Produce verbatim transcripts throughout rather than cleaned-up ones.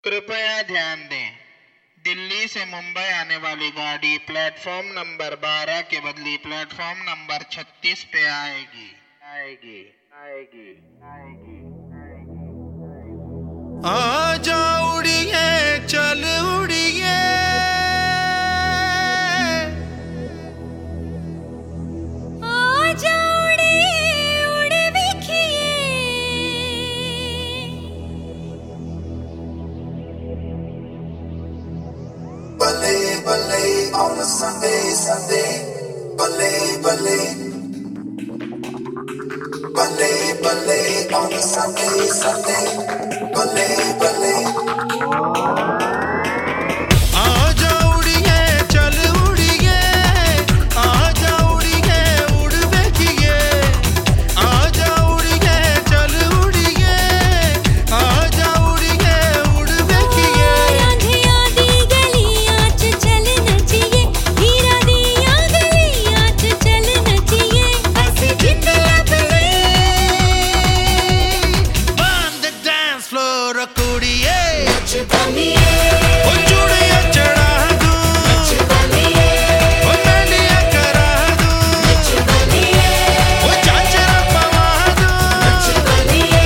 कृपया ध्यान दें, दिल्ली से मुंबई आने वाली गाड़ी प्लेटफॉर्म नंबर बारह के बदले प्लेटफॉर्म नंबर छत्तीस पे आएगी आएगी आएगी आएगी आजा उड़िए चल उड़िए आजा उड़िए उड़ बिखिए Ballet, ballet on a Sunday, Sunday. Ballet, ballet. Ballet, ballet on a Sunday, Sunday. Ballet, ballet. आजा उड़िए चल उड़िए आजा उड़िए उड़ देखिए आजा उड़िए चल उड़िए आजा उड़िए उड़ देखिए राधिया दी गलियां च चल नचिए हीरा दिया गलियां च चल नचिए ऐसे जिंदला बले on the dance floor कुड़िए नच बनिए ओ चूड़िया चढ़ा दूं नच बनिए ओ मेहंदिया करा दूं नच बनिए ओ चाचरा पवा दूं नच बनिए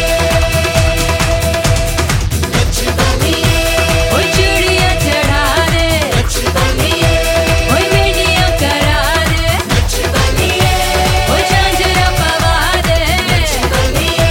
नच बनिए ओ चूड़िया चढ़ा दे नच बनिए ओ मेहंदिया करा दे नच बनिए ओ झांझरा पवा दे नच बनिए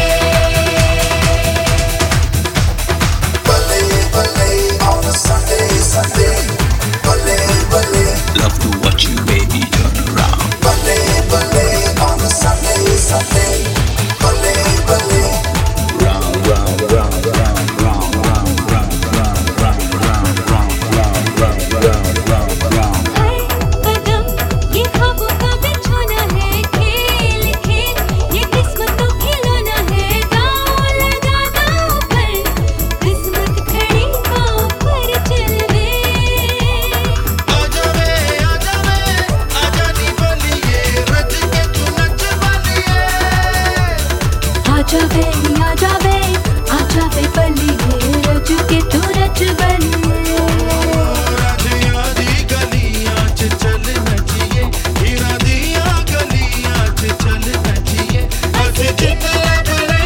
Ballet, ballet on a Sunday, Sunday. Ballet, ballet. Love to watch you, baby, turn around. Ballet, ballet on a Sunday, Sunday. Ballet, ballet. Round, round, round, round, round, round, round, round, round, round, round, round, round, round, round. हर कदम ये ख्वाबों का बिछोना है खेल खेल ये किस्मत को खिलौना है दांव लगा दांव पर किस्मत खड़ी पाँव पर चल वे आजा वे आजा वे आजा नी बलिए रच के तू नच बलिए आजा वे आजा वे आजा वे बलिए रच के तू रच बलिए राधिया दी गलियां च चल नचिए हीरा दिया गलियां च चल नचिए ऐसे जिंदला भले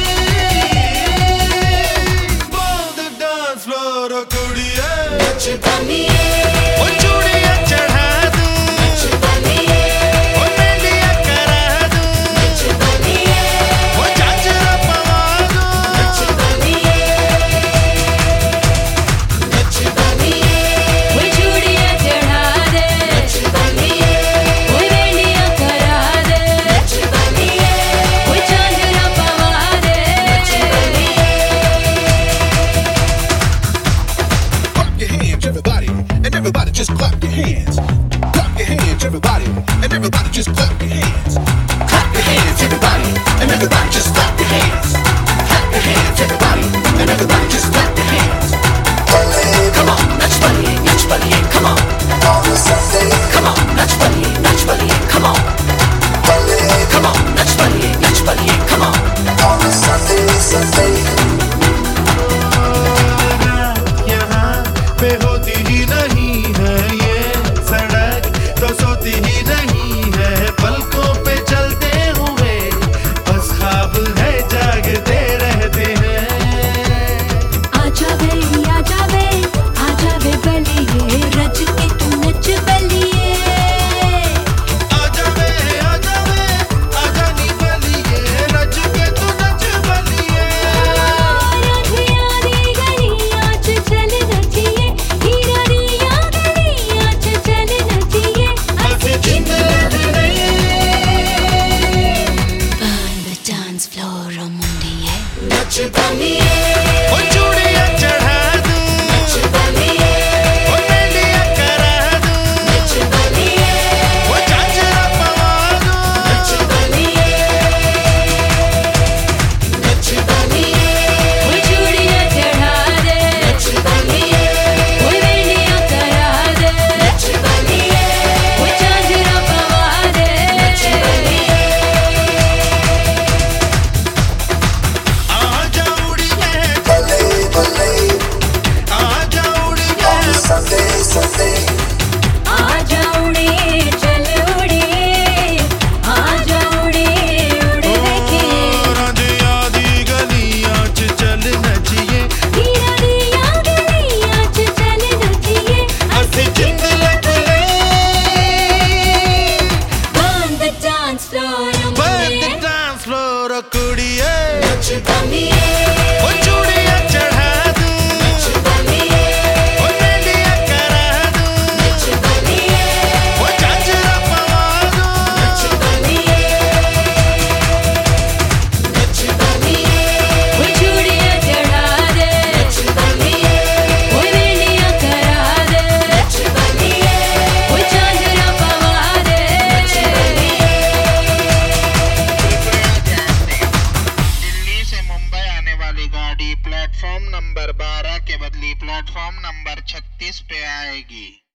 on the dance floor कुड़िए नच बनिए ओ चूड़िया चढ़ा दूं नच बनिए ओ मेहंदिया करा दूं नच बनिए ओ चाचरा पवा दूं नच बनिए नच बनिए वो चूड़िया चढ़ा दे नच बनिए वो मेहंदिया करा दे नच बनिए वो झांझरा पवा दे नच बनिए Clap your hands, everybody, and everybody just clap your hands. Clap your hands, everybody, and everybody just clap your hands. Clap your hands, everybody, and everybody just clap your hands. Clap your hands, everybody, and everybody just clap your hands. Ballet Come on, natch bunny, natch bunny, come on. on a Sunday. Come on, natch bunny, natch bunny, come on. Ballet Come on, natch bunny, natch bunny, come on. on a Sunday, Sunday. यहाँ पे होती ही नहीं है ये सड़क तो सोती ही नहीं है पलकों पे चलते हुए बस ख्वाब है जागते रहते हैं आजा वे प्लेटफॉर्म नंबर छत्तीस पे आएगी।